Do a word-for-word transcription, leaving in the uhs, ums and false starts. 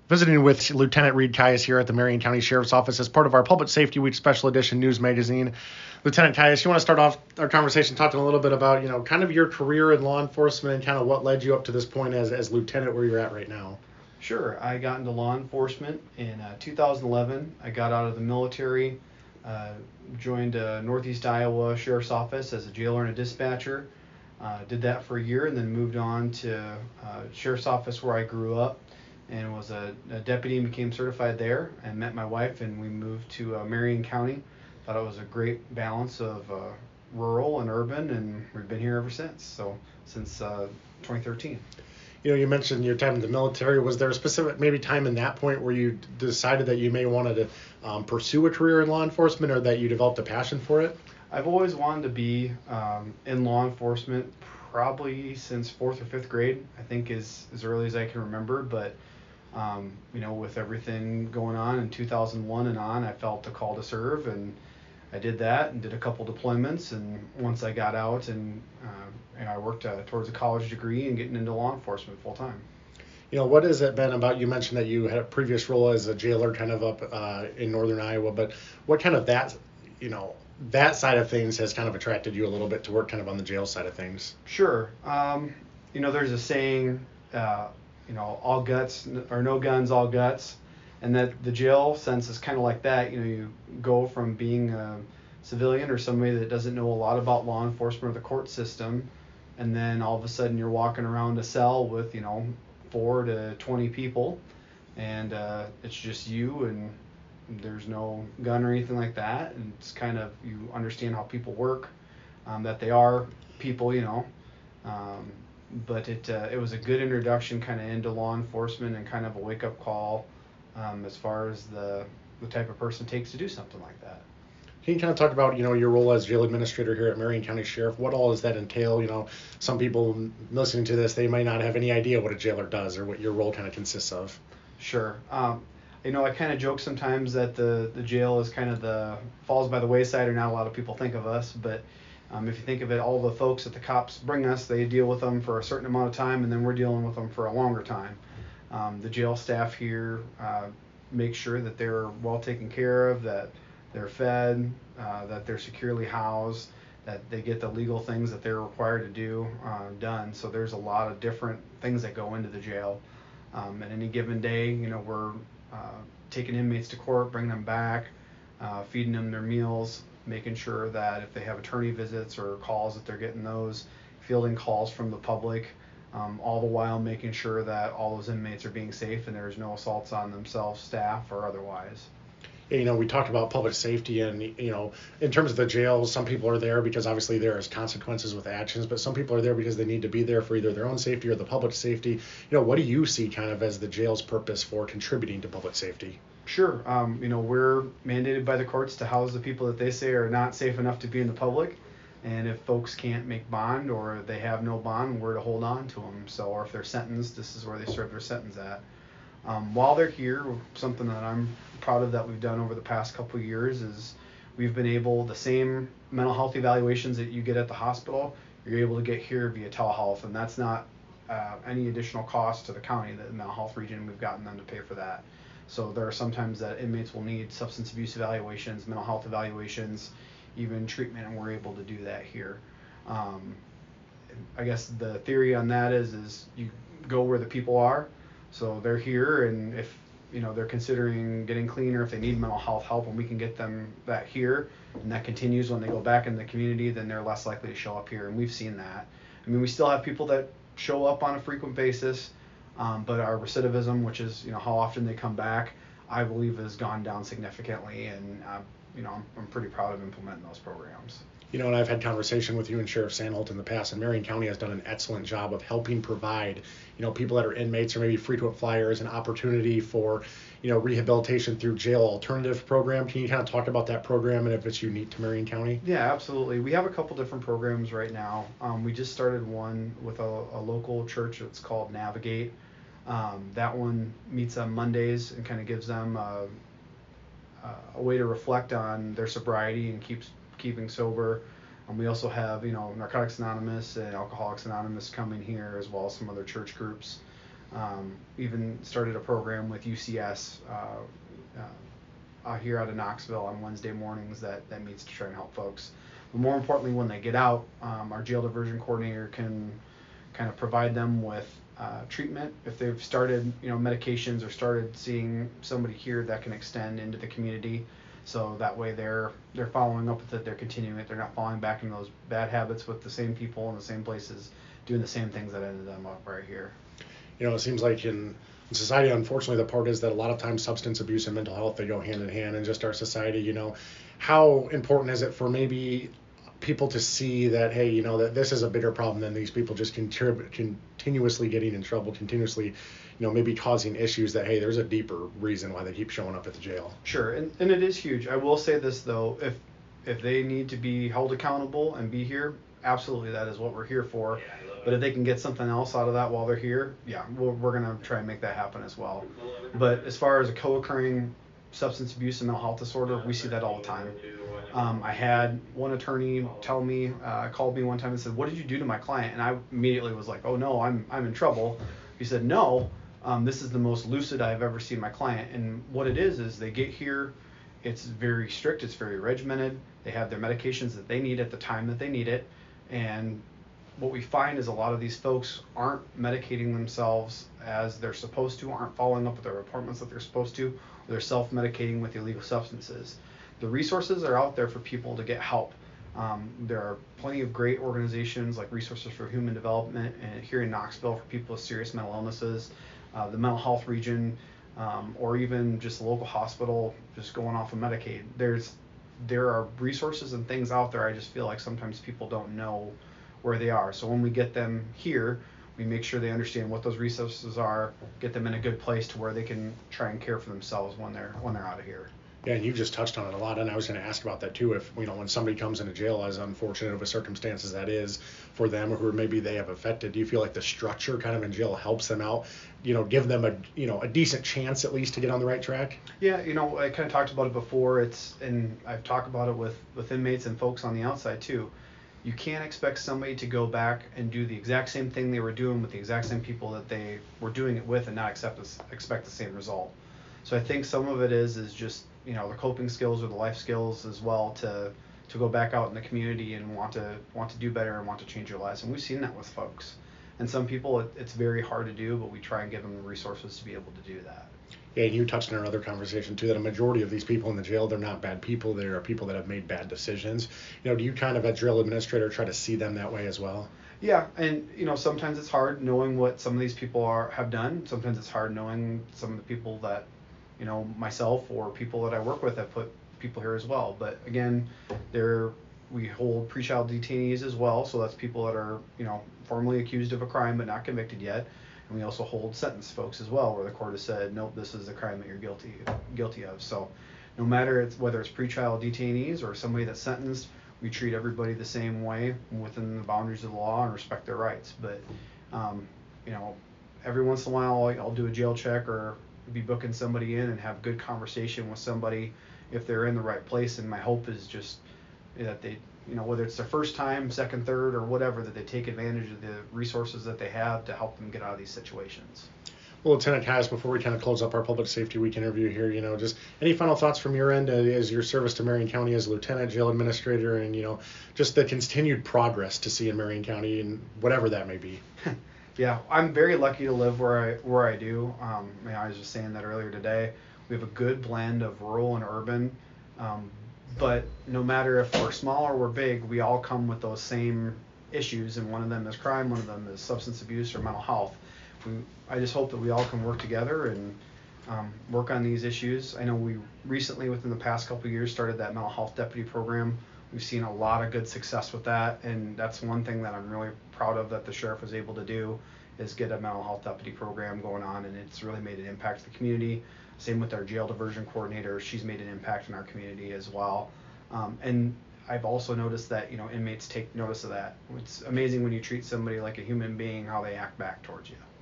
Visiting with Lieutenant Reed Caius here at the Marion County Sheriff's Office as part of our Public Safety Week Special Edition News Magazine. Lieutenant Caius, you want to start off our conversation talking a little bit about, you know, kind of your career in law enforcement and kind of what led you up to this point as, as lieutenant where you're at right now? Sure. I got into law enforcement in uh, two thousand eleven. I got out of the military, uh, joined uh, Northeast Iowa Sheriff's Office as a jailer and a dispatcher. Uh, did that for a year and then moved on to uh, Sheriff's Office where I grew up, and was a, a deputy and became certified there, and met my wife, and we moved to uh, Marion County. Thought it was a great balance of uh, rural and urban, and we've been here ever since. So since uh, twenty thirteen. You know, you mentioned your time in the military. Was there a specific maybe time in that point where you decided that you may wanted to um, pursue a career in law enforcement, or that you developed a passion for it? I've always wanted to be um, in law enforcement, probably since fourth or fifth grade, I think, as, as early as I can remember. But, um, you know, with everything going on in two thousand one and on, I felt the call to serve, and I did that and did a couple deployments. And once I got out, and, uh, and I worked uh, towards a college degree and getting into law enforcement full time. You know, what has it been about? You mentioned that you had a previous role as a jailer kind of up uh, in northern Iowa, but what kind of that, you know, that side of things has kind of attracted you a little bit to work kind of on the jail side of things? Sure. Um, you know, there's a saying, uh, you know, all guts, or no guns, all guts. And that the jail sense is kind of like that. You know, you go from being a civilian or somebody that doesn't know a lot about law enforcement or the court system, and then all of a sudden you're walking around a cell with, you know, four to twenty people, and uh, it's just you, and there's no gun or anything like that, and it's kind of, you understand how people work, um, that they are people, you know, um, but it uh, it was a good introduction kind of into law enforcement, and kind of a wake-up call um, as far as the the type of person it takes to do something like that. Can you kind of talk about, you know, your role as jail administrator here at Marion County Sheriff? What all does that entail? You know, some people listening to this, they might not have any idea what a jailer does or what your role kind of consists of. Sure. Um, you know, I kind of joke sometimes that the, the jail is kind of the falls by the wayside, or not a lot of people think of us, but um, if you think of it, all the folks that the cops bring us, they deal with them for a certain amount of time, and then we're dealing with them for a longer time. Um, the jail staff here uh, make sure that they're well taken care of, that they're fed, uh, that they're securely housed, that they get the legal things that they're required to do uh, done. So there's a lot of different things that go into the jail. Um, at any given day, you know, we're uh, taking inmates to court, bringing them back, uh, feeding them their meals, making sure that if they have attorney visits or calls, that they're getting those, fielding calls from the public, um, all the while making sure that all those inmates are being safe and there's no assaults on themselves, staff, or otherwise. You know, we talked about public safety, and, you know, in terms of the jails, some people are there because obviously there is consequences with actions, but some people are there because they need to be there for either their own safety or the public safety. You know, what do you see kind of as the jail's purpose for contributing to public safety? Sure. Um, you know, we're mandated by the courts to house the people that they say are not safe enough to be in the public. And if folks can't make bond, or they have no bond, we're to hold on to them. So, or if they're sentenced, this is where they serve their sentence at. Um, while they're here, something that I'm proud of that we've done over the past couple of years is we've been able, the same mental health evaluations that you get at the hospital, you're able to get here via telehealth, and that's not uh, any additional cost to the county, the mental health region. We've gotten them to pay for that. So there are sometimes that inmates will need substance abuse evaluations, mental health evaluations, even treatment, and we're able to do that here. Um, I guess the theory on that is, is you go where the people are. So they're here, and if, you know, they're considering getting clean, or if they need mental health help, and we can get them that here, and that continues when they go back in the community, then they're less likely to show up here, and we've seen that. I mean, we still have people that show up on a frequent basis, um, but our recidivism, which is, you know, how often they come back, I believe has gone down significantly, and uh, you know, I'm, I'm pretty proud of implementing those programs. You know, and I've had conversation with you and Sheriff Sandholt in the past, and Marion County has done an excellent job of helping provide, you know, people that are inmates or maybe frequent flyers an opportunity for, you know, rehabilitation through jail alternative program. Can you kind of talk about that program and if it's unique to Marion County? Yeah, absolutely. We have a couple different programs right now. Um, we just started one with a, a local church that's called Navigate. Um, that one meets on Mondays and kind of gives them a, a way to reflect on their sobriety and keeps keeping sober. Um, we also have, you know, Narcotics Anonymous and Alcoholics Anonymous coming here, as well as some other church groups. Um, even started a program with U C S uh, uh, out here out of Knoxville on Wednesday mornings that, that meets to try and help folks. But more importantly, when they get out, um, our jail diversion coordinator can kind of provide them with uh, treatment if they've started, you know, medications or started seeing somebody here that can extend into the community. So that way they're they're following up with it, they're continuing it, they're not falling back into those bad habits with the same people in the same places, doing the same things that ended them up right here. You know, it seems like in, in society, unfortunately, the part is that a lot of times substance abuse and mental health, they go hand in hand in just our society. You know, how important is it for maybe people to see that, hey, you know, that this is a bigger problem than these people just contrib- continuously getting in trouble, continuously, you know, maybe causing issues, that, hey, there's a deeper reason why they keep showing up at the jail. Sure, and, and it is huge. I will say this, though, if if they need to be held accountable and be here, absolutely, that is what we're here for. But if they can get something else out of that while they're here, yeah, we're, we're going to try and make that happen as well. But as far as a co-occurring substance abuse and mental health disorder, we see that all the time. Um, I had one attorney tell me, uh, called me one time and said, "What did you do to my client?" And I immediately was like, "Oh no, I'm I'm in trouble." He said, "No, um, this is the most lucid I've ever seen my client." And what it is is they get here, it's very strict, it's very regimented. They have their medications that they need at the time that they need it, and what we find is a lot of these folks aren't medicating themselves as they're supposed to, aren't following up with their appointments that they're supposed to, or they're self-medicating with illegal substances. The resources are out there for people to get help. Um, there are plenty of great organizations like Resources for Human Development and here in Knoxville for people with serious mental illnesses, uh, the mental health region, um, or even just a local hospital just going off of Medicaid. There's there are resources and things out there. I just feel like sometimes people don't know where they are. So when we get them here, we make sure they understand what those resources are, get them in a good place to where they can try and care for themselves when they're when they're out of here. Yeah, and you just touched on it a lot, and I was going to ask about that too. If, you know, when somebody comes into jail, as unfortunate of a circumstance as that is for them, or maybe they have affected, do you feel like the structure kind of in jail helps them out, you know, give them a, you know, a decent chance at least to get on the right track? Yeah, you know, I kind of talked about it before. It's, and I've talked about it with, with inmates and folks on the outside too. You can't expect somebody to go back and do the exact same thing they were doing with the exact same people that they were doing it with and not accept this, expect the same result. So I think some of it is is just, you know, the coping skills or the life skills as well to to go back out in the community and want to want to do better and want to change their lives. And we've seen that with folks. And some people it, it's very hard to do, but we try and give them the resources to be able to do that. Yeah, and you touched in our other conversation too that a majority of these people in the jail, they're not bad people. They are people that have made bad decisions. You know, do you kind of, as jail administrator, try to see them that way as well? Yeah, and you know, sometimes it's hard knowing what some of these people are have done. Sometimes it's hard knowing some of the people that, you know, myself or people that I work with have put people here as well. But again, there we hold pretrial detainees as well, so that's people that are, you know, formally accused of a crime but not convicted yet. And we also hold sentenced folks as well, where the court has said, nope, this is the crime that you're guilty guilty of. So no matter it's, whether it's pretrial detainees or somebody that's sentenced, we treat everybody the same way within the boundaries of the law and respect their rights. But um, you know, every once in a while I'll, I'll do a jail check or be booking somebody in and have good conversation with somebody if they're in the right place. And my hope is just that they, you know, whether it's their first time, second, third, or whatever, that they take advantage of the resources that they have to help them get out of these situations. Well, Lieutenant Kaz, before we kind of close up our Public Safety Week interview here, you know, just any final thoughts from your end uh, as your service to Marion County as Lieutenant Jail Administrator, and, you know, just the continued progress to see in Marion County and whatever that may be? Yeah, I'm very lucky to live where I where I do. Um, you know, I was just saying that earlier today. We have a good blend of rural and urban, um, but no matter if we're small or we're big, we all come with those same issues, and one of them is crime, one of them is substance abuse or mental health. We, I just hope that we all can work together and um, work on these issues. I know we recently, within the past couple of years, started that mental health deputy program. We've seen a lot of good success with that, and that's one thing that I'm really proud of that the sheriff was able to do, is get a mental health deputy program going on, and it's really made an impact to the community. Same with our jail diversion coordinator. She's made an impact in our community as well. Um, and I've also noticed that, you know, inmates take notice of that. It's amazing when you treat somebody like a human being, how they act back towards you.